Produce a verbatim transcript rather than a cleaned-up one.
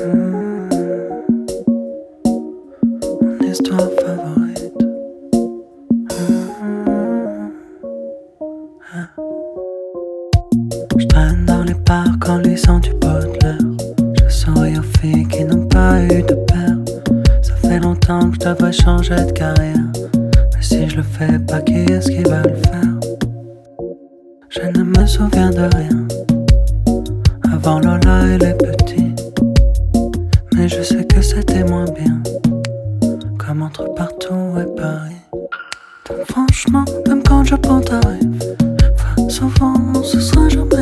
Mon histoire favorite. Je traîne dans les parcs en lisant du Baudelaire. Je souris aux filles qui n'ont pas eu de père. Ça fait longtemps que je devrais changer de carrière, mais si je le fais pas, qui est-ce qui va le faire? Je ne me souviens de rien avant Lola et les petits, mais je sais que c'était moins bien, comme entre partout et Paris. Donc franchement, même quand je prends ta rêve, enfin souvent ce sera jamais